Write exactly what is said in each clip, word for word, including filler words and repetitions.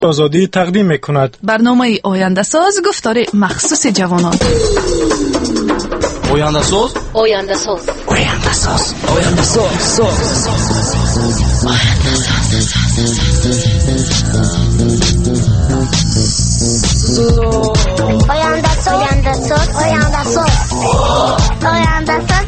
آزادی تقدیم میکند. برنامه آینده ساز گفتار مخصوص جوانان. آینده ساز آینده ساز آینده ساز آینده ساز آینده ساز آینده ساز آینده ساز آینده ساز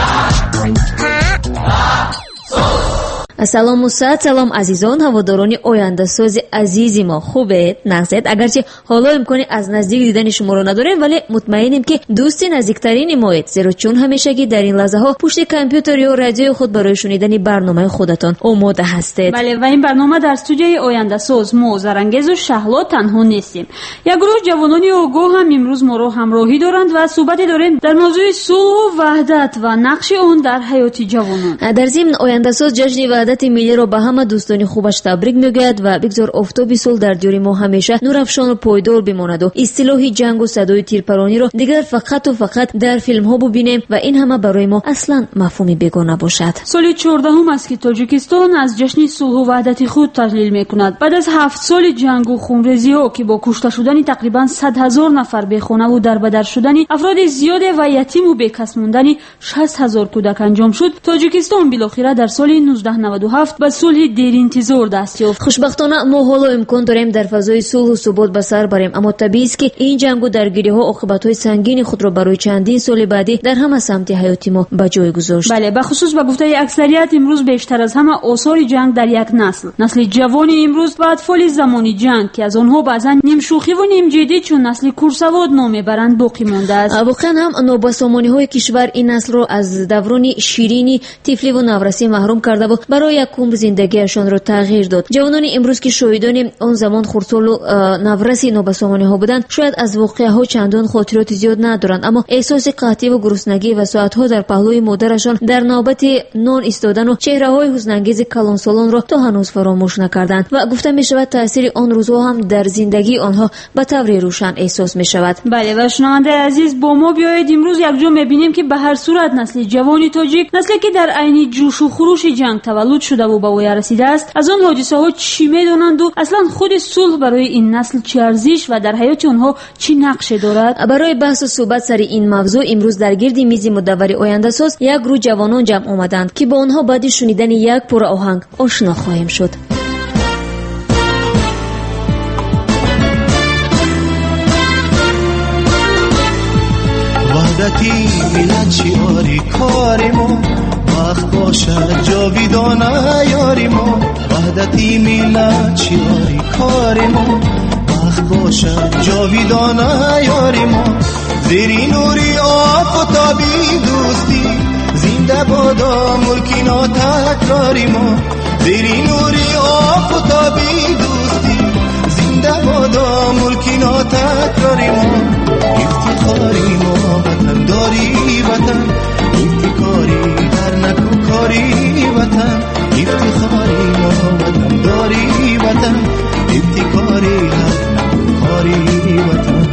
салому саат салом азизон ҳаводорони ояндасози азизи мо хубед нағзед агарчи ҳоло имкони аз наздик дидани шуморо надорем вале мутмаинем ки дӯсти наздиктарини моед зеро чун ҳамешагӣ дар ин лаҳзаҳо пушти компютер ё радиои худ барои шунидани барномаи худатон омода ҳастед. бале ва ин барнома дар студияи ояндасоз мо зарангезу шаҳло танҳо нестем. як гурӯҳ ҷавонони огоҳ ҳам имрӯз моро ҳамроҳӣ доранд ва суҳбате дорем дар мавзӯи сулҳу ваҳдат ва нақши он дар ҳаёти ҷавонон. дар зимн ояндасоз ҷашни ваҳдати миллиро ба ҳама дӯстони хубаш табрик мегӯяд ва бигзор офтоби сулҳ дар диёри мо ҳамеша нурафшону пойдор бимонаду истилоҳи ҷангу садои тирпарониро дигар фақату фақат дар филмҳо бубинем ва ин ҳама барои мо аслан мафҳуми бегона бошад. соли чордаҳум аст ки тоҷикистон аз ҷашни сулҳу ваҳдати худ таҳлил мекунад. баъд аз ҳафт соли ҷангу хунрезиҳо ки бо кушта шудани тақрибан сад ҳазор нафар бехонаву дарбадар шудани афроди зиёде ва ятиму бекас мондани шаст ҳазор кӯдак анҷом шуд, тоҷикистон билохира дар соли нуздаҳ наваду ҳафт ба сулҳи деринтизор даст ёфт. хушбахтона мо ҳоло имкон дорем дар фазои сулҳу субот ба сар барем, аммо табиист ки ин ҷангу даргириҳо оқибатҳои сангини худро барои чандин соли баъдӣ дар ҳама самти ҳаёти мо ба ҷой гузошт. бале бахусус ба гуфтаи аксарият имрӯз бештар аз ҳама осори ҷанг дар як насл насли ҷавони имрӯз ва атфоли замони ҷанг ки аз онҳо баъзан нимшӯхиву нимҷиддӣ чун насли курсавод ном мебаранд боқӣ мондааст. воқеан ҳам нобасомониҳои кишвар ин наслро аз даврони ширини тифливу наврасӣ маҳрум кардаву барои як умр зиндагиашонро тағйир дод. ҷавонони имрӯз ки шоҳидони он замон хурдсолу навраси нобасомониҳо буданд шояд аз воқеаҳо чандон хотироти зиёд надоранд, аммо эҳсоси қаҳтиву гуруснагӣ ва соатҳо дар паҳлӯи модарашон дар навбати нон истодану чеҳраҳои ҳузнангези калонсолонро то ҳанӯз фаромӯш накарданд ва гуфта мешавад таъсири он рӯзҳо ҳам дар зиндагии онҳо ба таври рӯшан эҳсос мешавад. бале ва шунавандаи азиз бо мо биёед имрӯз якҷо мебинем ки ба ҳар сурат насли ҷавони тоҷик насле ки дар айни ҷӯшу хуруши ҷанг таваллуд шудаву ба воя расидааст аз он ҳодисаҳо чӣ медонанду аслан худи сулҳ барои ин насл чӣ арзиш ва дар ҳаёти онҳо чӣ нақше дорад. барои баҳсу суҳбат сари ин мавзӯъ имрӯз дар гирди мизи мудаввари ояндасоз як гурӯҳ ҷавонон ҷамъ омаданд ки бо онҳо баъди шунидани як пура оҳанг ошно хоҳем шуд. وحدتی ملت شعاری کاری ما وقت باشد جاویدانه یاری ما وحدتی ملت شعاری کاری ما وقت باشد جاویدانه یاری ما زیری نوری آفتابی دوستی زنده بادا ملکی ناتکراری ما زیری نوری آفتابی دوستی زنده بادا ملکی ناتکراری ما افتخاری ما وطن داری وطن افتخاری در نکو کاری وطن افتخاری ما وطن داری وطن افتخاری در نکو کاری وطن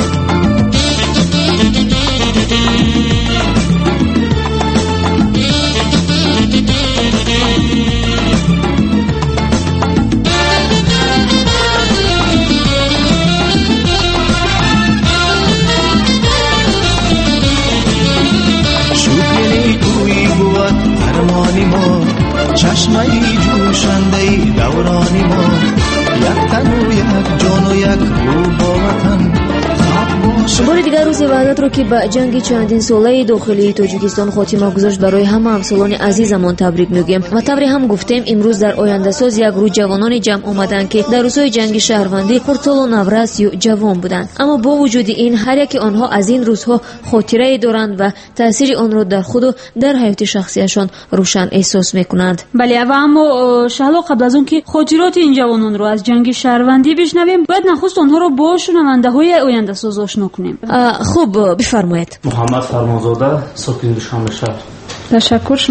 چشمایی جوشنده دورانی ما یک تن و یک جان و یک روح با وطن бори дигар рӯзи ваҳдатро ки ба ҷанги чандин солаи дохилии тоҷикистон хотима гузошт барои ҳама ҳамсолони азизамон табрик мегӯем ва тавре ҳам гуфтем имрӯз дар ояндасоз як гурӯҳ ҷавонони ҷамъ омаданд ки дар рӯзҳои ҷанги шаҳрвандӣ хурдсолу наврас ё ҷавон буданд, аммо бо вуҷуди ин ҳар яки онҳо аз ин рӯзҳо хотирае доранд ва таъсири онро дар худу дар ҳаёти шахсияшон рӯшан эҳсос мекунанд. бале ва аммо шаҳло қабл аз он ки хотироти ин ҷавононро аз ҷанги шаҳрвандӣ бишнавем бояд нахуст онҳоро бо шунавандаҳои ояндасоз ошно кунем. хуб бифармоед. муҳаммад фармонзода, сокини Душанбешаҳр. ташаккур шумо.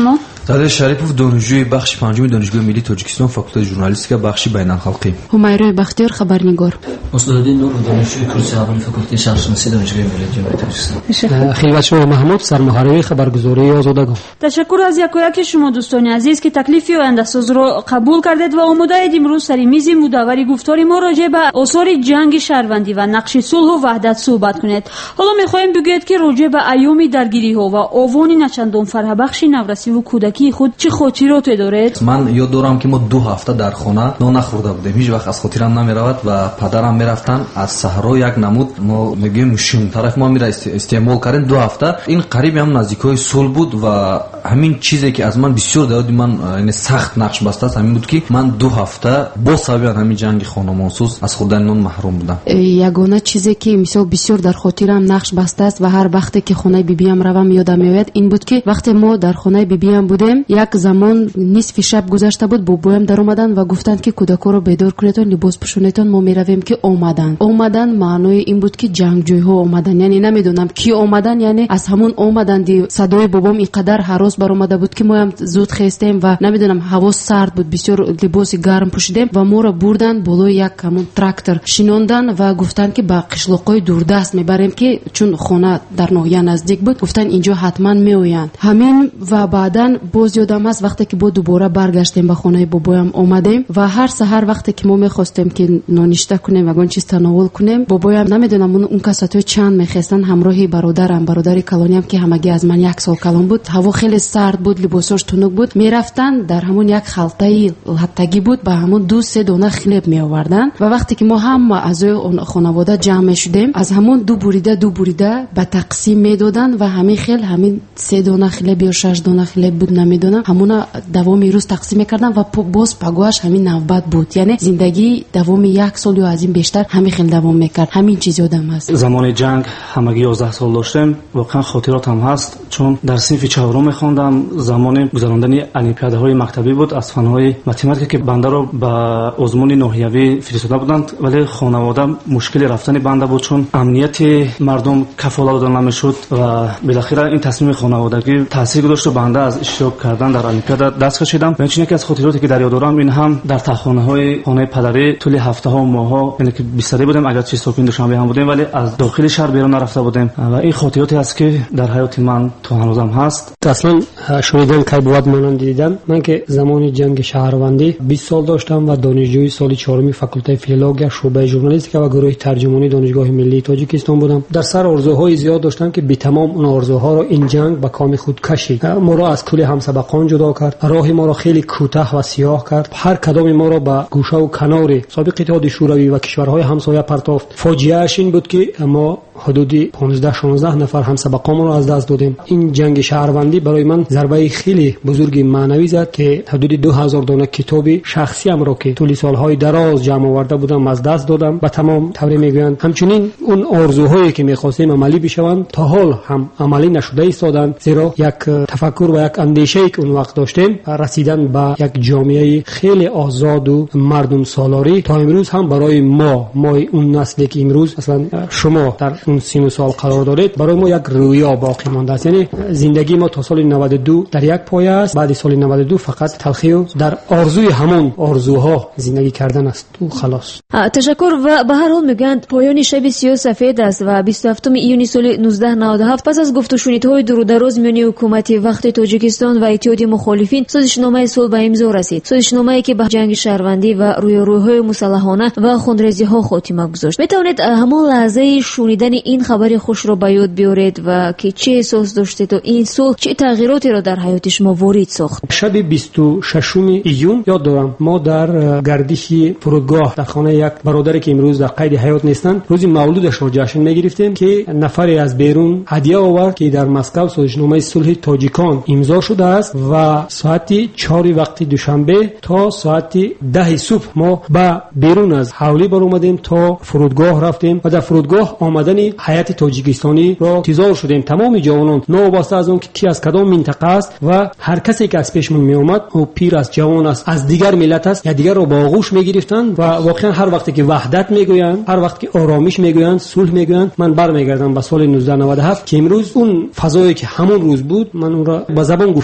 زاده شریفوف دانشجوی بخش پنجم دانشگاه ملی تاجیکستان فاکولته ژورنالیستیکا بخش بین‌الخلقی. همایرای بختیار خبرنگار. استاد نور دانشجوی کورس اول فاکولته شهرشناسی دانشگاه ملی جمهوری تاجیکستان. خیلوت شما محمود سرمحرری خبرگزاری آزادگان. تشکر از یکایک شما دوستان عزیز که تکلیف آینده‌ساز را قبول کردید و آماده اید امروز سر میز مداوری گفتار ما راجع به آثار جنگ شهروندی و نقش صلح و وحدت صحبت کنید. حالا می‌خوایم بگویید که راجع به ایام درگیری‌ها و آوان نچندان فرهبخش نورسی و کودکی خود چه خاطراتی دارید؟ من یاد دارم که ما دو هفته در خانه نان نخورده بودیم. هیچ وقت از خاطرم نمیرود و پدرم میرفتن از صحرا یک نمود ما میگیم شوم طرف ما میره استعمال کردن دو هفته. این قریب هم نزدیکای صلح بود و همین چیزی که از من بسیار داد من یعنی سخت نقش بسته است همین بود که من دو هفته با سبب همین جنگ خانمانسوز از خوردن نان محروم بودم. یگانه چیزی که مثلا بسیار در خاطرم نقش بسته است و هر وقتی که خانه بیبیم روم یادم میاد این بود که وقتی ما در خانه بیبیم بودیم یک زمان نصف شب گذشته بود بابایم در اومدن و گفتند که کودکا رو بیدار کنید و لباس پوشونید. ما میرویم که اومدن اومدن معنای این بود که جنگجوی‌ها اومدن. یعنی نمیدونم کی اومدن، یعنی از همون اومدن دی صدای بابام اینقدر هراس بر اومده بود که ما هم زود خستیم و نمیدونم هوا سرد بود بسیار لباس گرم پوشیدیم و ما رو بردن بالای یک همون تراکتور شینوندن و گفتن که با قشلاقای دوردست میبریم که چون خانه در ناحیه نزدیک بود گفتن اینجا حتما میآیند همین. و بعدن باز یادم است وقتی که با دوباره برگشتیم به خانه بابایم اومدیم و هر سحر وقتی که ما میخواستیم که نانشته کنیم و گون چیز تناول کنیم بابایم نمیدونم اون کساتو چند میخواستن همراهی برادرم برادر کلانیم که همگی از من یک سال کلان بود. هوا خیلی سرد بود لباساش تونک بود. میرفتن در همون یک خلطه هفتگی بود با همون دو سه دونه خلب می آوردن و وقتی که ما هم از اون خانواده جمع شدیم از همون دو بریده دو بریده به تقسیم میدادن و همین خیل همین سه دونه خلب یا شش دونه خلب بود نمیدونم همون دوام روز تقسیم میکردن و باز پگوش همین نوبت بود. یعنی زندگی دوام یک سال یا از این بیشتر همین خیل دوام میکرد. همین چیز یادم هست. زمان جنگ همگی یازده سال داشتم. واقعا خاطراتم هست چون در صنف چهارم میخوندم. زمان گذراندن المپیادهای مکتبی بود از فنهای متماتیک که بنده رو به آزمون ناحیوی فرستاده بودند ولی خانواده مشکل رفتن بنده بود چون امنیت مردم کفالت داده نمیشد و بالاخره این تصمیم خانوادگی تاثیر گذاشت و بنده از اشتراک کردن در المپیاد دست کشیدم. و این یکی از خاطراتی که در یاد دارم این هم در تخانه‌های خانه پدری طول هفته ها و ماه ها یعنی که بیستری بودیم اگر چه ساکن دوشنبه هم بودیم ولی از داخل شهر بیرون نرفته بودیم و این خاطراتی است که در حیات من تا هنوزم هست. اصلا شنیدن که بود مانند دیدم. من که زمان جنگ شهروندی بیست سال داشتم و دانشجوی سال چهارم فاکولته فیلولوژی شعبه ژورنالیستیکا و گروه ترجمانی دانشگاه ملی تاجیکستان بودم. در سر آرزوهای زیاد داشتم که بی تمام اون آرزوها رو این جنگ به کام خود کشید. ما را از کل همسبقان جدا کرد. راه ما را خیلی کوتاه و سیاه کرد. هر کدام ما را به گوشه و کنار سابق اتحاد شوروی و کشورهای همسایه پرتافت. فاجعه اش این بود که ما حدودی پانزده شانزده نفر همسبقان را از دست دادیم. این جنگ شهروندی برای من ضربه خیلی بزرگی معنوی زد که حدود دو هزار دانه کتاب شخصی ام را که طول سالهای دراز جمع آورده بودم از دست دادم. به تمام طور میگویند همچنین اون آرزوهایی که می‌خواستیم عملی بشوند تا حال هم عملی نشده ایستادند زیرا یک تفکر و یک اندیشه‌ای که اون وقت داشتیم رسیدن به یک جامعه خیلی آزاد و مردم سالاری تا امروز هم برای ما ما اون نسلی که امروز مثلا شما در اون سین سال قرار دارید برای ما یک رویا باقی مانده است. یعنی زندگی ما تا سال نود و دو در یک پایه است. بعد سال نود و دو فقط تلخی و در آرزوی همون آرزوها زندگی کردن است و خلاص. تشکر. و به هر حال میگن پایان شب سیاه سفید است و بیست و هفتم ایونی سال نوزده نود و هفت پس از گفت و شنیدهای دور و دراز میان حکومت وقت تاجیکستان و اتحاد مخالفین سازشنامه صلح به امضا رسید. سازشنامه‌ای که به جنگ شهروندی و رویاروی‌های مسلحانه و خونریزی‌ها خاتمه گذاشت. میتوانید همان لحظه شنیدن این خبر خوش را به یاد بیارید و که چه احساس داشتید و این صلح چه تغییراتی را در حیات شما وارد ساخت؟ شب بیست و ششم ایون یاد دارم ما در گردش فرودگاه در خانه یک برادری که امروز در قید حیات نیستند روز مولودش را جشن می‌گرفتیم که نفری از بیرون هدیه آورد که در مسکو سازشنامه صلح تاجیکان امضا شده است و ساعت چهار وقت دوشنبه تا ساعت ده صبح ما با بیرون از حولی بر اومدیم تا فرودگاه رفتیم و در فرودگاه آمدن هیئت تاجیکستانی را انتظار شدیم. تمام جوانان نوابسته از اون که کی از کدام منطقه است و هر کسی که از پیشمون می اومد او پیر است جوان است از دیگر ملت است یا دیگر رو با آغوش میگرفتند و واقعا هر وقتی که وحدت میگویند هر وقت که آرامش میگویند صلح میگویند من برمیگردم به سال نوزده نود و هفت که امروز اون فضایی که همون روز بود من اون را با زبان گفته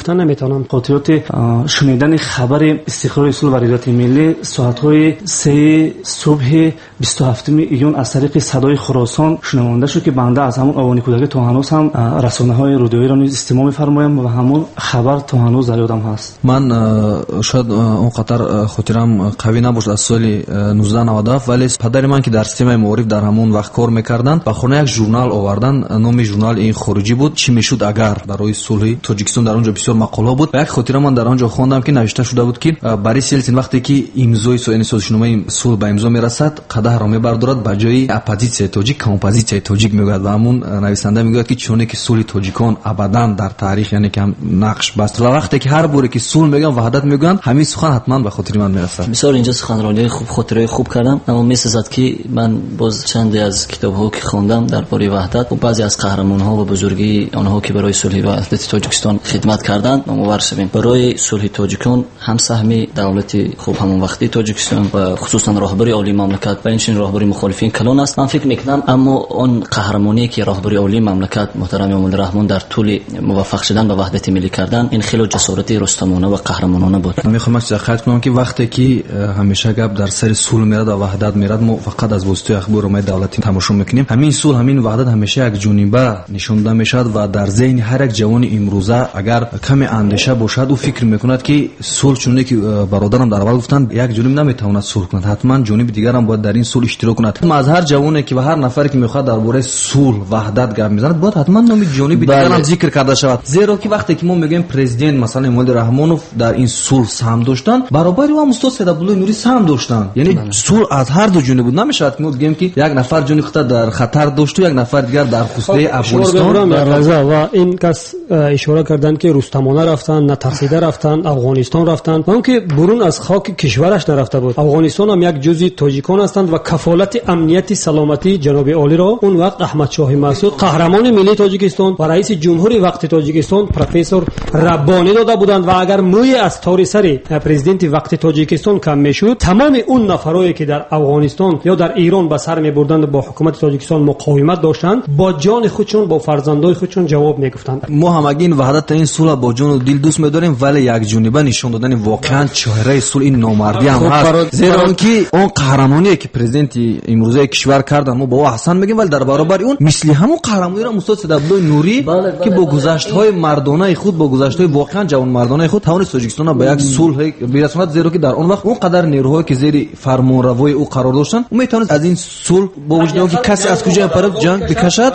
گفتن نمیتونم. خاطرات شنیدن خبر استقرار صلح و وحدت ملی ساعت‌های سه صبح بیست و هفتم ایون از طریق صدای خراسان شنونده شد که بنده از همون آوانی کودکی تا هنوز هم رسانه‌های رادیویی را نیز استماع می‌فرمایم و همون خبر تا هنوز در یادم هست. من شاید اونقدر خاطرم قوی نباشد از سال نوزده نود و هفت، ولی پدر من که در سیستم معارف در همون وقت کار می‌کردند با خونه یک ژورنال آوردن. نام ژورنال این خروجی بود چی میشد اگر برای صلح تاجیکستان. در اونجا بسیار مقاله بود و یک خاطره من در آنجا خواندم که نوشته شده بود که برای سیلسین وقتی که امضای سازشنامه صلح به امضا میرسد قدح را میبردارد به جای اپوزیسیون تاجیک کمپوزیسیون تاجیک میگوید و همون نویسنده میگوید که چونه که صلح تاجیکان ابدا در تاریخ یعنی که نقش بست و وقتی که هر باره که صلح میگن وحدت میگن همین سخن حتما به خاطر من میرسد. مثلا اینجا سخنرانی خوب خاطره خوب کردم، اما میسازد که من باز چندی از کتاب‌ها که خوندم درباره وحدت و بعضی از قهرمان‌ها و بزرگی آنها که برای صلح و وحدت تاجیکستان خدمت کردند نامور شویم. برای صلح تاجیکان هم سهمی دولت خوب همون وقتی تاجیکستان و خصوصا راهبری عالی مملکت و اینچنین راهبری مخالفین کلان است. من فکر میکنم اما اون قهرمانی که راهبری عالی مملکت محترم امام رحمان در طول موفق شدن به وحدت ملی کردن این خیلی جسارت رستمانه و قهرمانانه بود. من میخوام مشخص کنم که وقتی که همیشه گپ در سر صلح میاد و وحدت میاد ما فقط از واسطه اخبار و دولتی تماشا میکنیم. همین صلح همین وحدت همیشه یک جانبه نشون داده میشد و در ذهن هر یک جوان امروزه اگر کمی اندیشه باشد او فکر میکند که صلح چونه که برادرم در اول گفتن یک جانب نمیتواند صلح کند، حتما جانب دیگر هم باید در این صلح اشتراک کند. ما از هر جوانی که و هر نفری که میخواد درباره صلح وحدت گپ میزند باید حتما نام جانب دیگر هم ذکر کرده شود، زیرا که وقتی که ما میگیم پرزیدنت مثلا امام رحمانوف در این صلح سهم داشتن برابر و استاد سید عبدالله نوری سهم داشتن، یعنی صلح از هر دو جانب بود. نمیشد که ما بگیم که یک نفر جان خود در خطر داشت و یک نفر دیگر در خصوص افغانستان و این کس اشاره کردن که رستمانه رفتن، نترسیده رفتن، افغانستان رفتن و اون که برون از خاک کشورش نرفته بود. افغانستان هم یک جزئی تاجیکان هستند و کفالت امنیت سلامتی جناب عالی را اون وقت احمد شاه مسعود قهرمان ملی تاجیکستان و رئیس جمهوری وقت تاجیکستان پروفسور ربانی داده بودند و اگر موی از تار سر پرزیدنت وقت تاجیکستان کم میشد تمام اون نفرایی که در افغانستان یا در ایران به سر میبردند با حکومت تاجیکستان مقاومت داشتند با جان خودشون با فرزندای خودشون جواب میگفتند. ما همگی وحدت این صلح با جان و دل دوست می‌داریم، ولی یک جانبه نشون دادن واقعا چهره صلح این نامردی هم هست، زیرا اینکه اون قهرمانی که پرزیدنت امروزه کشور کردن ما با او احسان میگیم، ولی در برابر اون مثل همون قهرمانی را استاد سید عبدالله نوری بله بله که با گذشت‌های مردانه خود با گذشت‌های واقعا جوان مردانه خود توانست تاجیکستان را به یک صلح برساند، زیرا که در اون وقت اون قدر نیروهایی که زیر فرمانروای او قرار داشتن اون میتونست از این صلح با وجود اینکه کسی از کجا پرد جنگ بکشد.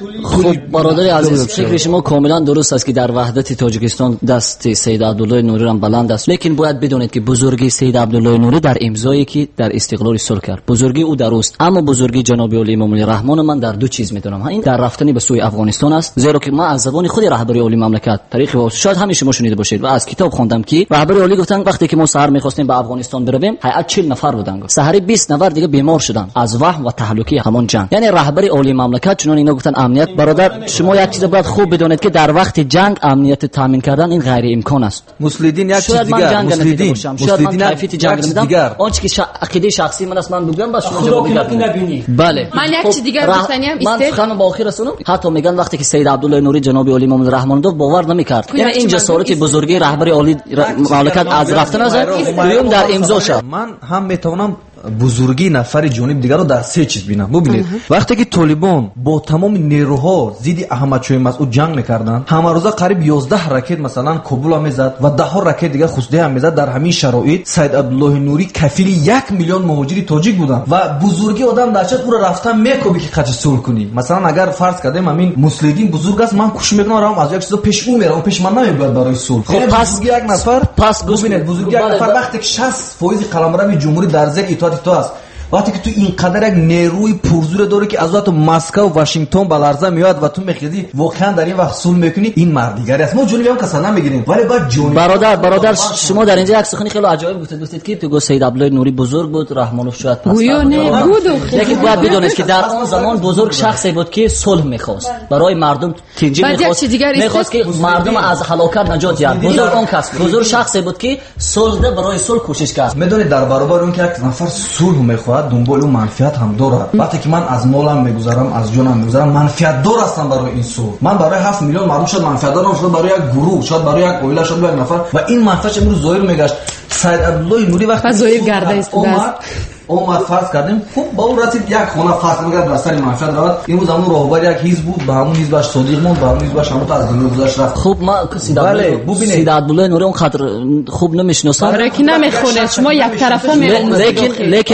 خب برادر عزیز فکر شما کاملا درست است که در وحدت تاجیکستان دست سید عبدالله نوری هم بلند است، لیکن باید بدونید که بزرگی سید عبدالله نوری در امضایی که در استقلال صلح کرد بزرگی او در اوست، اما بزرگی جناب علی امام رحمان من در دو چیز میدونم. این در رفتنی به سوی افغانستان است، زیرا که ما از زبان خود رهبری عالی مملکت تاریخ و شاید همین شما شنیده باشید و از کتاب خوندم که رهبری عالی گفتن وقتی که ما سحر می‌خواستیم به افغانستان برویم هیئت چهل نفر بودن، سحری بیست نفر دیگه بیمار شدن از وحم و تهلکه همان جنگ. یعنی رهبری عالی مملکت چون اینا گفتن امنیت. برادر شما یک چیز باید خوب بدونید که در وقت جنگ امنیت تامین کردن این غیر امکان است. مسلمین یک چیز دیگر مسلمین شاید من کیفیت جنگ نمیدم، آنچه که عقیده شخصی من است من بگم بس شما جواب بدید. بله من یک چیز دیگر گفتنیم است. من خانم با آخر رسونم حتی میگن وقتی که سید عبدالله نوری جناب علی امام رحمان دو باور نمیکرد، یعنی این جسارت بزرگی رهبری عالی مملکت از رفتن از دوم در امضا شد. من هم میتونم بزرگی نفر جانب دیگر رو در سه چیز بینم. ببینید وقتی که طالبان با تمام نیروها ضد احمد شاه مسعود جنگ میکردن همه روزا قریب یازده راکت مثلا کابل هم میزد و ده ها راکت دیگه خصوصی هم میزد. در همین شرایط سید عبدالله نوری کفیل یک میلیون مهاجری تاجیک بودن و بزرگی آدم داشت او را رفتن میکوبی که قچ صلح کنی. مثلا اگر فرض کردیم همین مسلمین بزرگ است من کوشش میکنم رام از یک چیزا پیش او میرم پیش من نمیاد برای صلح. خب پس یک نفر پس ببینید بزرگی یک نفر وقتی که شصت درصد قلمرو جمهوری در زیر اطاعت تو است، وقتی که تو اینقدر یک نیروی پرزور داره که از تو مسکو و واشنگتن بلرزه میاد و تو میخیزی واقعا در این وقت صلح میکنی، این مردیگری است. ما جلوی هم کسا نمیگیریم ولی بعد جون برادر برادر شما در اینجا یک سخنی خیلی عجایب گفتید گفتید که تو سید عبدالله نوری بزرگ بود رحمانوف شاید پس نه بود، لیکن باید بدونید که در اون زمان بزرگ شخصی بود که صلح میخواست برای مردم تنظیم میخواست میخواست که مردم از هلاکت نجات دهد. بزرگ اون کس بزرگ شخصی بود که صلح برای صلح کوشش کرد. میدونید در برابر اون که یک نفر صلح میخواد میرود دنبال اون منفعت هم دارد. وقتی که من از مالم میگذرم از جونم میگذرم منفعت دار هستم برای این صلح. من برای هفت میلیون معلوم شد منفعت دارم، شد برای یک گروه، شد برای یک عائله، شد برای یک نفر و این منفعت امروز ظاهر میگشت. سید عبدالله نوری وقتی ظاهر گرده است اومد فرض کردیم خب با اون رسید یک خونه فرض میگه در سر منفعت رود. امروز همون راهبر یک حزب بود، به همون حزبش صادق موند، به همون حزبش هم از دنیا گذشت رفت. خب ما سید عبدالله نوری اون قدر خوب نمیشناسم، برای کی نمیخونه شما یک طرفه میمونید. لیکن لیکن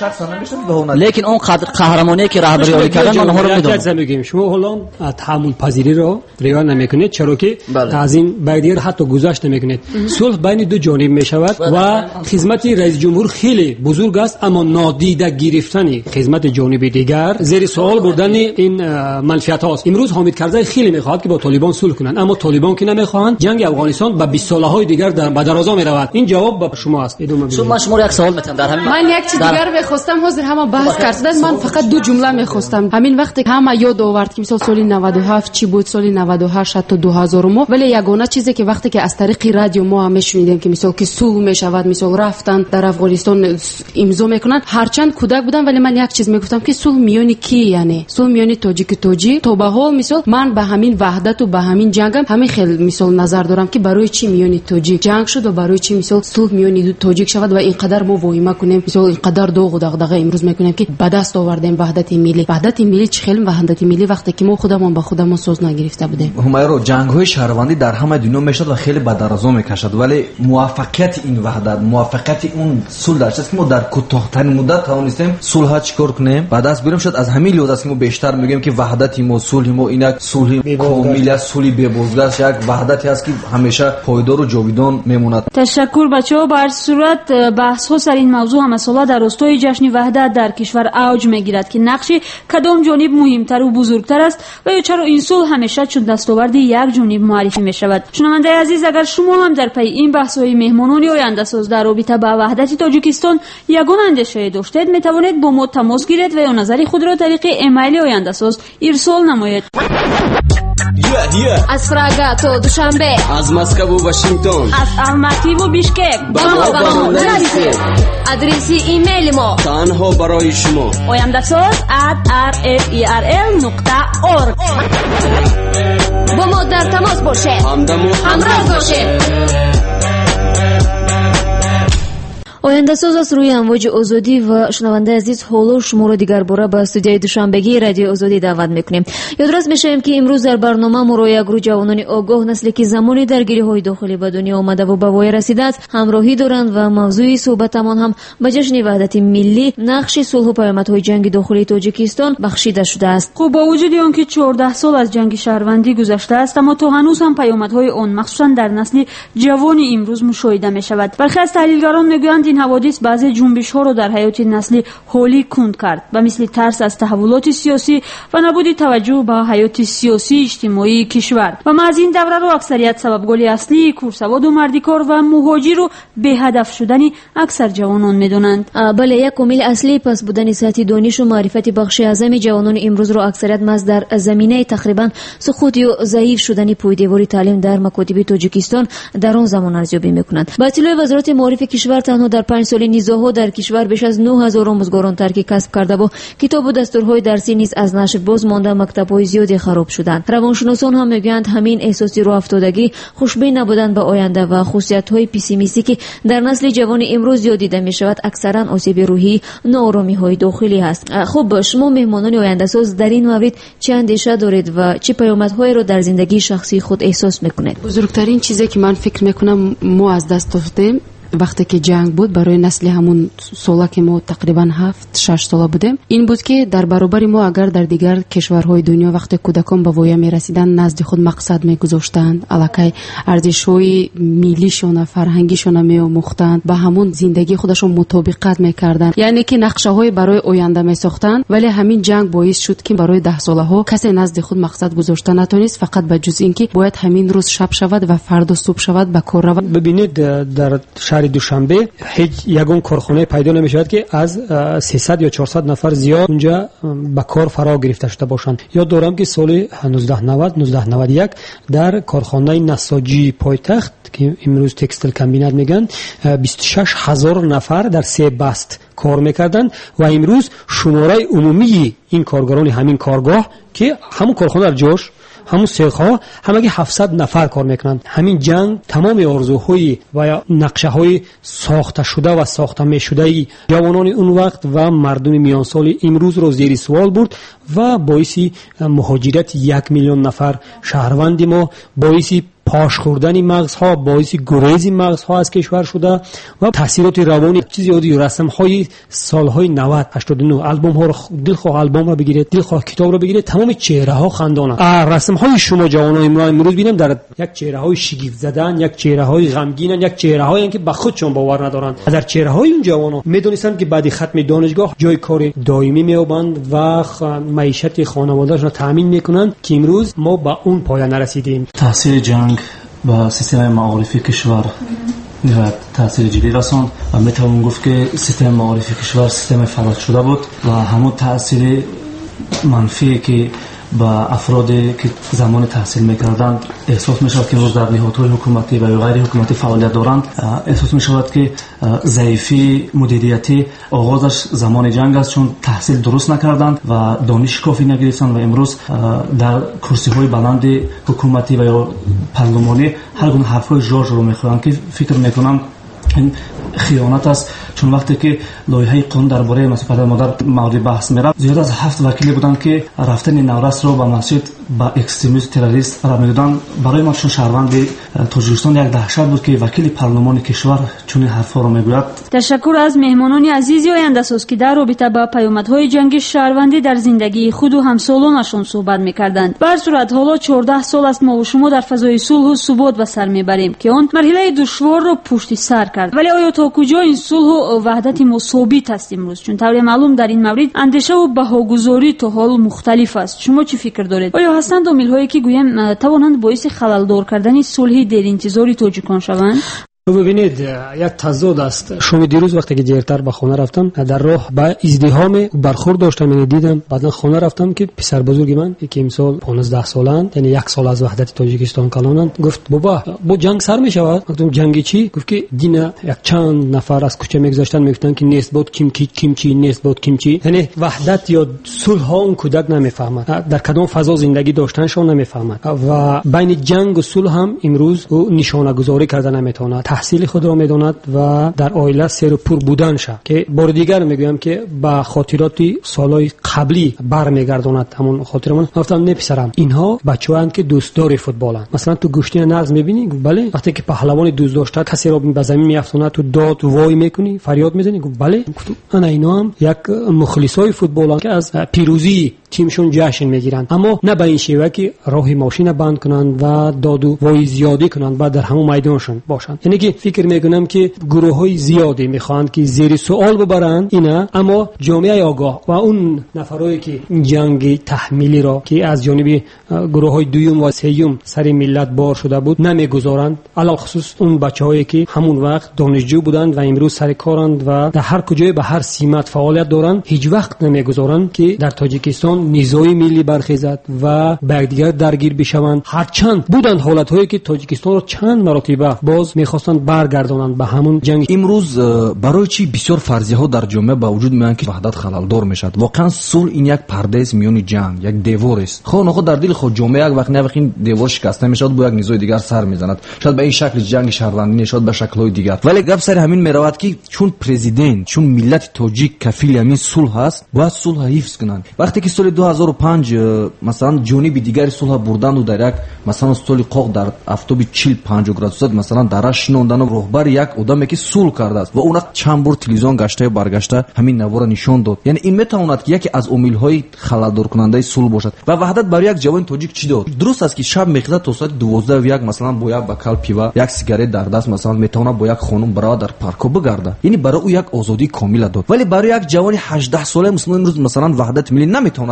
لیکن اون قدر قهرمانی که رهبری کردن اونها رو میدونم. میگیم شما حالا تحمل پذیری رو رعایت نمیکنید، چرا که از این بعدی حتی گذشت نمیکنید. صلح بین دو جانب میشود و خدمت رئیس جمهور خیلی بزرگ است، اما نادیده گرفتن خدمت جانب دیگر زیر سوال بردن این منفعت هاست. امروز حامد کرزی خیلی میخواد که با طالبان صلح کنند، اما طالبان که نمیخواهند، جنگ افغانستان به بیست ساله های دیگر در بدرازا میرود. این جواب به شما است. ادامه بدید. شما شما یک سوال میتونم در همین من یک چیز دیگر میخواستم حاضر همه بحث کردن، من فقط دو جمله میخواستم. همین وقتی همه یاد آورد که مثلا سال نود و هفت چی بود، سال نود و هشت تا دو هزار ما، ولی یگانه چیزی که وقتی که از طریق رادیو ما هم میشنیدیم که مثلا که صلح میشود، مثلا رفتن در افغانستان امضا میکنن، هرچند کودک بودم ولی من یک چیز میگفتم که صلح میانی کی، یعنی صلح میانی تاجیک تاجیک تا به حال مثلا من به همین وحدت و به همین جنگم همین خیلی مثال نظر دارم که برای چی میانی تاجیک جنگ شد و برای چی مثلا صلح میانی دو تاجیک شود و اینقدر ما واهمه کنیم، مثلا اینقدر دوغ و دغدغه امروز میکنیم که به دست آوردیم وحدت ملی. وحدت ملی چه خیلی وحدت ملی وقتی که ما خودمون به خودمون سوز نگرفته بودیم. همایرو جنگ های شهروندی در همه دنیا میشد و خیلی به درازا میکشد، ولی موفقیت این وحدت، موفقیت اون صلح در چیزی که ما در کوتاه‌ترین مدت توانستیم صلح چیکار کنیم بعد از بیرون شد. از همین لحاظ است که ما بیشتر میگیم که وحدت ما صلح ما این یک صلح کامل است، صلح بی بازگشت، یک وحدتی است که همیشه پایدار و جاودان میماند. تشکر بچه‌ها. بر صورت بحث ها سر این موضوع هم مسئله در راستای جشن وحدت در کشور اوج میگیرد که نقش کدام جانب مهمتر و بزرگتر است و یا چرا این صلح همیشه چون دستاورد یک جانب معرفی میشود. شنونده عزیز، اگر شما هم در پی این بحث های مهمانان آینده ساز در رابطه با وحدت تاجیکستان یگان اندیشه داشتید، میتوانید با ما تماس گیرید و یا نظر خود را طریق ایمیل آینده ساز ارسال نمایید. از فراگا تا دوشنبه، از مسکو و واشنگتن، از الماتی و بیشکک با ما با ما نرسید. ادرسی ایمیل ما تنها برای شما oyandasaz at r f e r l نقطه org. با ما در تماس باشید، همراه باشید. آینده ساز از روی امواج آزادی و شنونده عزیز حالا شما را دیگر باره به استودیوی دوشنبگی رادیو آزادی دعوت میکنیم. یادآور میشیم که امروز در برنامه ما را یک گروه جوانان آگاه نسلی که زمانی درگیری های داخلی به دنیا آمده و به وای رسیده است همراهی دارند و موضوع صحبتمان هم به جشن وحدت ملی نقش صلح و پیامدهای جنگ داخلی تاجیکستان بخشیده شده است. خب با وجود آنکه چهارده سال از جنگ شهروندی گذشته است، اما تا هنوز هم پیامدهای آن مخصوصا در نسل جوان امروز مشاهده میشود. برخی از تحلیلگران میگویند این حوادث بعضی جنبش ها را در حیات نسلی هولی کند کرد و مثل ترس از تحولات سیاسی و نبود توجه به حیات سیاسی اجتماعی کشور و ما از این دوره رو اکثریت سببگلی اصلی کورسواد و مردیکار و مهاجر رو به هدف شدنی اکثر جوانان میدونند. بله، یک کامل اصلی پس بودن سطح دانش و معرفت بخش اعظم جوانان امروز رو اکثریت مز در زمینه تقریبا سقوط یا ضعیف شدن پایداری تعلیم در مکاتب تاجیکستان در آن زمان ارزیابی میکنند. با اطلاع وزارت معارف کشور تنها در پنج سال نزاع‌ها در کشور بیش از نه هزار آموزگاران ترک کسب کرده و کتاب و دستورهای درسی نیز از نشر باز مانده، مکتب‌های زیادی خراب شدند. روانشناسان هم میگویند همین احساسی راه افتادگی، خوشبین نبودن به آینده و خصوصیت‌های پسیمیستی که در نسل جوان امروز زیاد دیده می‌شود اکثرا آسیب روحی، ناآرامی‌های داخلی است. خب شما مهمانان آینده ساز در این مورد چه اندیشه دارید و چه پیامدهایی را در زندگی شخصی خود احساس می‌کنید؟ بزرگترین چیزی که من فکر می‌کنم ما از دست دادیم وقتی که جنگ بود برای نسل همون سالا که ما تقریبا هفت شش ساله بودیم این بود که در برابر ما اگر در دیگر کشورهای دنیا وقتی کودکان به وایه می رسیدن نزد خود مقصد می گذاشتند، الکی ارزش‌های ملیشون فرهنگیشون می آموختند، به همون زندگی خودشون مطابقت میکردن، یعنی که نقشه‌های برای آینده می ساختند. ولی همین جنگ باعث شد که برای ده ساله ها کسی نزد خود مقصد گذاشته نتونست، فقط به جز اینکه باید همین روز شب شود و فردا صبح شود به کار رود. ببینید در شهر рӯзгари душанбе ҳеҷ ягон корхонаe пайдо намешавад ки аз сесад ё чорсад нафар зиёд унҷа ба кор фаро гирифта шуда бошанд. ёд дорам ки соли нуздаҳ навад нуздаҳ навад и як дар корхонаи насоҷии пойтахт ки имрӯз текстил комбинат мегӯянд бисту шаш ҳазор нафар дар се баст кор мекарданд ва имрӯз шумораи умумии ин коргарони ҳамин коргоҳ ки ҳамун корхона дар ҷош ҳамун сехҳо ҳамаги ҳафтсад нафар кор мекунанд. ҳамин ҷанг тамоми орзуҳои ва нақшаҳои сохташуда ва сохта мешудаи ҷавонони он вақт ва мардуми миёнсоли имрӯзро зери суол бурд ва боиси муҳоҷирати як миллион нафар шаҳрванди мо, боиси пош хӯрдани мағзҳо, боиси гурези мағзҳо аз кишвар шуда ва таъсироти равонӣ чизи оддӣ расмҳои солҳои навад ҳаштоду нӯ албомҳоро дилхоҳ албомро бигиред, дилхоҳ китобро бигиред, тамоми чеҳраҳо хандонанд. расмҳои шумо ҷавонони имрӯз бинем дар як чеҳраҳои шигифтзадан, як чеҳраҳои ғамгинанд, як чеҳраҳоянд ки ба худшон бовар надоранд. дар чеҳраҳои он ҷавонон медонистанд ки баъди хатми донишгоҳ ҷойи кори доимӣ меёбанд ва маишати хонаводаашонро таъмин мекунанд ки имрӯз мо ба он поя нарасидем. таъсири ҷанг ба системаи маорифи кишвар ниҳоят таъсири ҷиддӣ расонд ва метавон гуфт ки системаи маорифи кишвар системаи фалотшуда буд ва ҳамун таъсири манфие ки ба афроде ки замони таҳсил мекарданд эҳсос мешавад ки имрӯз дар ниҳодҳои ҳукуматӣ ва ё ғайри ҳукуматӣ фаъолият доранд, эҳсос мешавад ки заифии мудириятӣ оғозаш замони ҷанг аст, чун таҳсил дуруст накарданд ва дониши кофӣ нагирифтанд ва имрӯз дар курсиҳои баланди ҳукуматӣ ва ё парлумонӣ ҳар гуна ҳарфҳои жоржро мехӯянд ки фикр мекунам ин хиёнат аст, чун вақте ки лоиҳаи қонун дар бораи масъулияти падар модар мавриди баҳс мерафт, зиёд аз ҳафт вакиле буданд ки рафтани наврасро ба масҷид ба экстремист террорист рад медоданд. барои ман чун шаҳрванди тоҷикистон як таҳшат буд ки вакили парлумони кишвар чунин ҳарфҳоро мегӯяд. ташаккур аз меҳмонони азизи ояндасоз ки дар робита ба паёмадҳои ҷанги шаҳрвандӣ дар зиндагии худу ҳамсолонашон суҳбат мекарданд. бар сурат ҳоло чордаҳ сол аст мо шумо дар фазои сулҳу субот ба сар мебарем ки он марҳилаи душворро пушти сар кард. вале оё то куҷо ин сулҳу ваҳдати мо собит аст имрӯз? чун тавре маълум дар ин маврид андешаву баҳогузорӣ то ҳол мухталиф аст. шумо чӣ фикр доред? оё ҳастанд омилҳое ки гӯем тавонанд боиси халалдор кардани сулҳи деринтизори тоҷикон шаванд? бибинед як тазод аст. шоми дирӯз вақте ки дертар ба хона рафтам, дар роҳ ба издиҳоме бархӯрд доштам, яъне дидам, баъдан хона рафтам ки писарбузурги ман ки имсол понздаҳ солаанд, яъне як сол аз ваҳдати тоҷикистон калонанд, гуфт боба бо ҷанг сар мешавад? гуфтам ҷанги чӣ? гуфт ки дина як чанд нафар аз кӯча мегузаштанд, мегуфтанд ки нест бод кимчи кимчи нест бод кимчи, яъне ваҳдат ё сулҳо он кӯдак намефаҳмад, дар кадом фазо зиндагӣ доштанашон намефаҳмад ва байни ҷангу сулҳ ҳам имрӯз ӯ нишонагузорӣ карда наметавонад. таҳсили худро медонад ва дар оила серу пур буданша ки бори дигар мегӯям ки ба хотироти солҳои қаблӣ бармегардонад ҳамон хотирамон. гуфтам не писарам, инҳо бачаҳоянд ки дӯстдори футболанд. масалан ту гӯштини нағз мебинӣ, бале вақте ки паҳлавони дӯст дошта касеро ба замин меафтонад, ту дод вой мекунӣ, фарёд мезанӣ? гуфт бале. гуфтам ана инҳо ҳам як мухлисои футболанд ки аз пирӯзии тимшон ҷашн мегиранд, аммо на ба ин шева ки роҳи мошина банд кунанд ва доду вои зиёдӣ кунанд ва дар ҳамон майдоншон бошанд. яъне ки фикр мекунам ки гурӯҳҳои зиёде мехоҳанд ки зери суол бубаранд ина, аммо ҷомеаи огоҳ ва он нафарое ки ҷанги таҳмилиро ки аз ҷониби гурӯҳҳои дуюм ва сеюм сари миллат бор шуда буд намегузоранд, алалхусус он бачаҳое ки ҳамон вақт донишҷӯ буданд ва имрӯз сари коранд ва дар ҳар куҷое ба ҳар симат фаъолият доранд, ҳеҷ вақт намегузоранд ки дар тоҷикистон низои миллӣ бархезад ва ба якдигар даргир бишаванд. ҳарчанд буданд ҳолатҳое ки тоҷикистонро чанд маротиба боз мехостанд баргардонанд ба ҳамон ҷанг. имрӯз барои чӣ бисёр фарзияҳо дар ҷомеа ба вуҷуд меоянд ки ваҳдат халалдор мешавад? воқеан сулҳ ин як пардаест миёни ҷанг, як деворест. хоҳ нохоҳ дар дили ход ҷомеа як вақт навақт ин девор шикаста мешавад, бо як низои дигар сар мезанад, шояд ба ин шакли ҷанги шаҳрвандӣ не, шояд ба шаклҳои дигар. вале гап сари ҳамин меравад ки чун президент, чун миллати тоҷик кафили ҳамин сулҳ аст, бояд сулҳа ҳифз кунанд. вақте ки соли ду ҳазору панҷ масалан ҷониби дигари сулҳа бурданду дар як масалан столи қоқ дар афтоби чил панҷо градусат масалан дараш шинондану роҳбари як одаме ки сулҳ кардааст ва он чанд бор телевизион гаштаю баргашта ҳамин навора нишон дод. яъне ин метавонад ки яке аз омилҳои халалдоркунандаи сулҳ бошад. ва ваҳдат барои як ҷавони тоҷик чӣ дод? дуруст аст ки шаб мехизад то соати дувоздаҳу як масалан бо як бакал пива, як сигарет дар даст масалан метавонад бо як хонум барава дар парко бигарда, яъне барои ӯ як озодии комила дод. вале барои як ҷавони ҳаждаҳ сола муслимон имрӯз масалан ваҳдати миллӣ наметавонад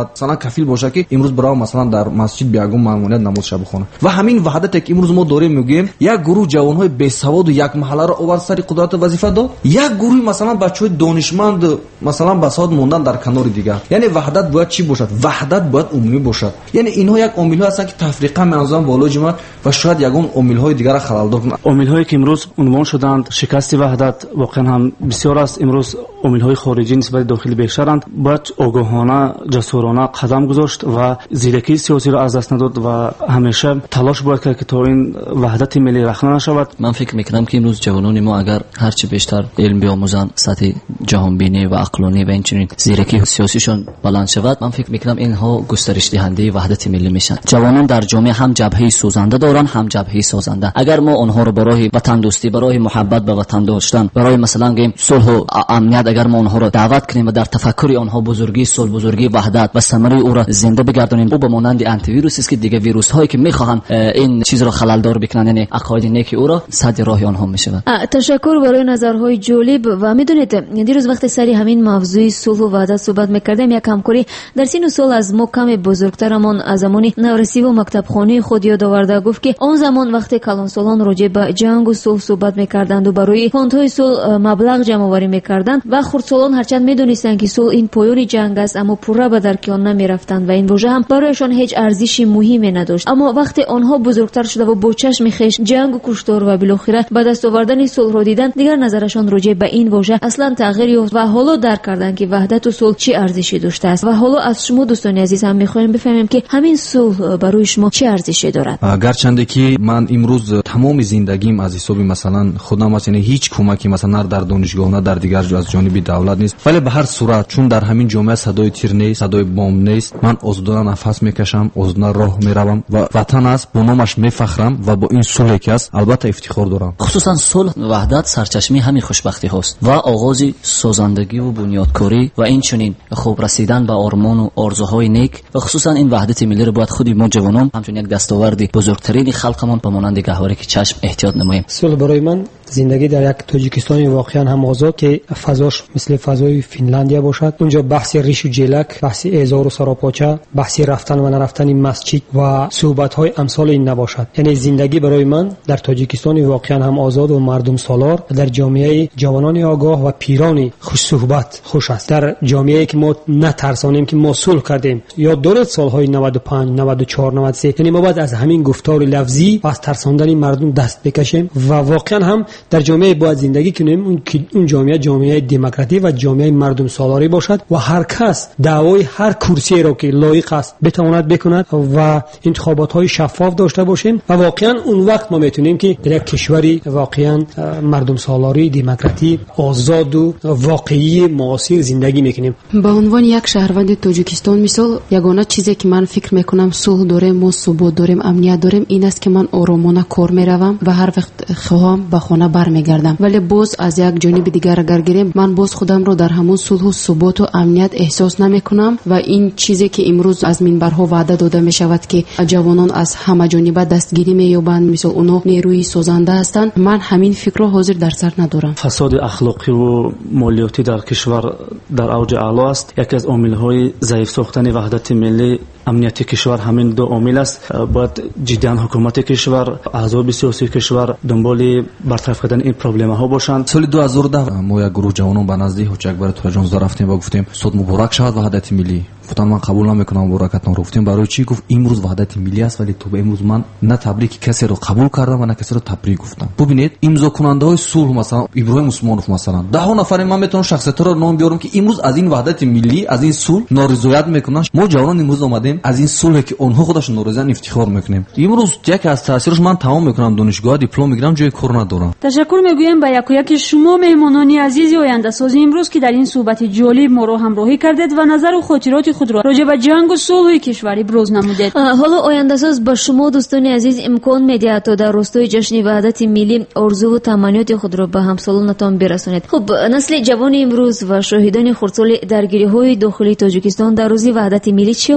بتواند مثلا کفیل باشه که امروز برای مثلا در مسجد بیاگم مامونیت نماز شب بخونه. و همین وحدت که امروز ما داریم میگیم یک گروه جوانهای بی سواد و یک محله را آورد سر قدرت وظیفه داد، یک گروه مثلا بچهای دانشمند مثلا بساط موندن در کنار دیگر. یعنی وحدت باید چی باشد؟ وحدت باید عمومی باشد. یعنی اینها یک عامل‌ها هستند که تفریقه منظم بالا جمع و شاید یگان عامل‌های دیگر را خلال‌دار کنند. عامل‌هایی که امروز عنوان شدند شکست وحدت واقعا هم بسیار است. امروز عامل‌های خارجی نسبت داخلی بیشترند. باید آگاهانه جسورانه قدم گذاشت و زیرکی سیاسی را از دست نداد و همیشه تلاش باید کرد که تا این وحدت ملی رخنه نشود. من فکر میکنم که امروز جوانان ما اگر هرچی بیشتر علم بیاموزند، سطح جهان بینی و عقلانی و اینچنین زیرکی سیاسیشون بلند شود، من فکر میکنم اینها گسترش دهنده وحدت ملی میشن. جوانان در جامعه هم جبهه سوزنده دارن، هم جبهه سازنده. اگر ما اونها رو برای وطن دوستی، برای محبت به وطن داشتن، برای مثلا گیم صلح و امنیت اگر ما اونها رو دعوت کنیم و در تفکر آنها بزرگی صلح، بزرگی وحدت و ثمره او را زنده بگردانیم، او به مانند آنتی ویروس است که دیگه ویروس هایی که میخواهند این چیز را خلل دار بکنن، یعنی عقاید نیکی او را صد راه آنها میشود. تشکر برای نظرهای جالب. و میدونید دیروز وقتی سری همین موضوع صلح و وحدت صحبت میکردیم، یک همکاری در سین و سال از ما کم بزرگترمان از زمانی نورسی و مکتب خانه خود یاد آورده، گفت که آن زمان وقتی کلانسالان راجع به جنگ و صلح صحبت میکردند و برای فاندهای صلح مبلغ جمع آوری میکردند و خردسالان هرچند میدونستند که صلح این پایان جنگ است، اما پورا به درک آن نمیرفتند و این واژه هم برایشان هیچ ارزشی مهمی نداشت. اما وقتی آنها بزرگتر شده و با چشم خویش جنگ و کشتار و بالاخره به دست آوردن صلح را دیدند، دیگر نظرشان راجع به این واژه اصلا تغییر یافت و حالا درک کردند که وحدت و صلح چه ارزشی داشته است. و حالا از شما دوستان عزیز هم می‌خوایم بفهمیم که همین صلح برای شما چه ارزشی دارد. گرچند که من امروز تمام زندگیم از حساب مثلا خودم است، یعنی هیچ کمکی مثلا در دانشگاه نه در دیگر جا از جانب دولت نیست، ولی به هر صورت چون در همین جامعه صدای تیر نیست، صدای بمب نیست، من آزادانه نفس میکشم، آزادانه راه میروم و وطن است، با نامش میفخرم و با این صلحی که است البته افتخار دارم. خصوصا صلح و وحدت سرچشمه همین خوشبختی هاست و آغاز سازندگی و بنیادکاری و این چنین خوب رسیدن به آرمان و آرزوهای نیک و خصوصا این وحدت ملی رو باید خودی ما جوانان همچون یک دستاوردی بزرگترین خلقمان به مانند گهواره که چشم احتیاط نماییم. صلح برای من زندگی در یک تاجیکستان واقعا هم آزاد که فضاش مثل فضای فنلاندیا باشد. اونجا بحث ریش و جلک، بحث اعزار و سراپاچه، بحث رفتن و نرفتن مسجد و صحبت‌های امثال این نباشد. یعنی زندگی برای من در تاجیکستان واقعا هم آزاد و مردم سالار، در جامعه جوانان آگاه و پیران خوش صحبت خوش است. در جامعه‌ای که ما نترسانیم که ما صلح کردیم. یا دورت سال‌های نود و پنج، نود و چهار، نود و سه، یعنی ما باید از همین گفتار لفظی و از ترساندن مردم دست بکشیم و واقعا هم در جامعه باید زندگی کنیم اون اون جامعه جامعه دموکراتیک و جامعه مردم سالاری باشد و هر کس دعوای هر کرسی را که لایق است بتواند بکند و انتخابات‌های شفاف داشته باشیم و واقعا اون وقت ما میتونیم که در یک کشوری واقعا مردم سالاری دموکراتیک آزاد و واقعی معاصر زندگی میکنیم. به عنوان یک شهروند تاجیکستان مثال یگانه چیزی که من فکر میکنم صلح داریم، ما ثبات داریم، امنیت داریم، این است که من آرامانه کار میروم و هر وقت خواهم به خانه برمیگردم. ولی باز از یک جانب دیگر اگر گیریم من باز خودم رو در همون صلح و ثبات و امنیت احساس نمیکنم و این چیزی که امروز از منبرها وعده داده می شود که جوانان از همه جانب دستگیری مییابند، مثل اونها نیروی سازنده هستند، من همین فکر رو حاضر در سر ندارم. فساد اخلاقی و مالیاتی در کشور در اوج اعلی است. یکی از عامل‌های ضعیف ساختن وحدت ملی امنیت کشور همین دو عامل است. باید جدیاً حکومت کشور، احزاب سیاسی کشور دنبال برطرف کردن این پروبلم‌ها باشند. سال دو هزار و ده ما یک گروه جوانان به نزدیک حاج اکبر تاجانزاده رفتیم و گفتیم صد مبارک شود وحدت ملی. گفتن من قبول نمیکنم مبارکتون. گفتیم برای چی؟ گفت امروز وحدت ملی است ولی تو به امروز من نه تبریک کسی رو قبول کردم و نه کسی رو تبریک گفتم. ببینید امضا کننده های صلح مثلا ابراهیم عثمانوف مثلا ده ها نفر من میتونم شخصیت رو نام بیارم که امروز از این وحدت ملی از این صلح نارضایت میکنن. ما جوانان امروز اومدیم از این صلح که اونها خودشون نارضایتن افتخار میکنیم. امروز یک از تاثیرش من تمام میکنم دانشگاه دیپلم میگیرم جای کار ندارم. تشکر میگویم به یک و یک شما مهمانان عزیز آینده ساز امروز که در این صحبت جالب ما رو همراهی کردید و نظر و خاطرات خود را راجع به جنگ و صلح کشوری بروز نمودید. حالا آینده ساز با شما دوستان عزیز امکان میده تا در راستای جشن وحدت ملی آرزو و تمنیات خود را به همسالانتان برسانید. خب نسل جوان امروز و شاهدان خردسال درگیری‌های داخلی تاجیکستان در روز وحدت ملی چه آرزو دارد؟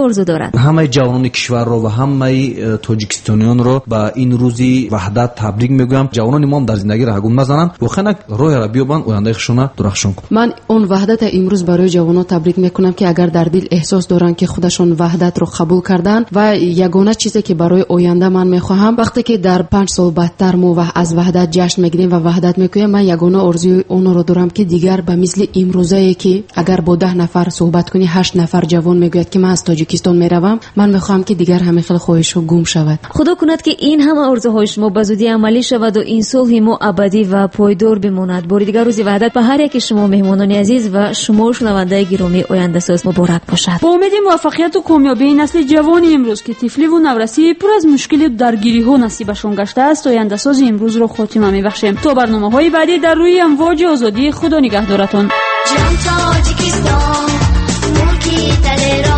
میشود. همه جوانان کشور رو و همه تاجیکستانیان رو با این روزی وحدت تبریک میگم. جوانان ما در زندگی رهگون مزنن و خنک روی را بیابن آینده خشونه درخشان کن. من اون وحدت امروز برای جوانان تبریک میکنم که اگر در دل احساس دارن که خودشون وحدت رو قبول کردن و یگانه چیزی که برای آینده من میخواهم وقتی که در پنج سال بعدتر ما از وحدت جشن میگیریم و وحدت میکنیم، من یگانه آرزوی اون رو دارم که دیگر به مثل امروزه که اگر با ده نفر صحبت کنی هشت نفر جوان میگوید که من از تاجیکستان میروم، من میخوام که دیگر همین خیلی خواهشو گم شود. خدا کند که این همه آرزوهای شما به زودی عملی شود و این صلح ما ابدی و پایدار بماند. بار دیگر روز وحدت به هر یک شما مهمانان عزیز و شما شنونده گرامی آینده ساز مبارک باشد. با امید موفقیت و کامیابی نسل جوان امروز که طفلی و نورسی پر از مشکل و درگیری ها نصیبشون گشته است، آینده ساز امروز رو خاتمه میبخشیم. تا برنامه‌های بعدی در روی امواج آزادی، خدا نگهدارتون.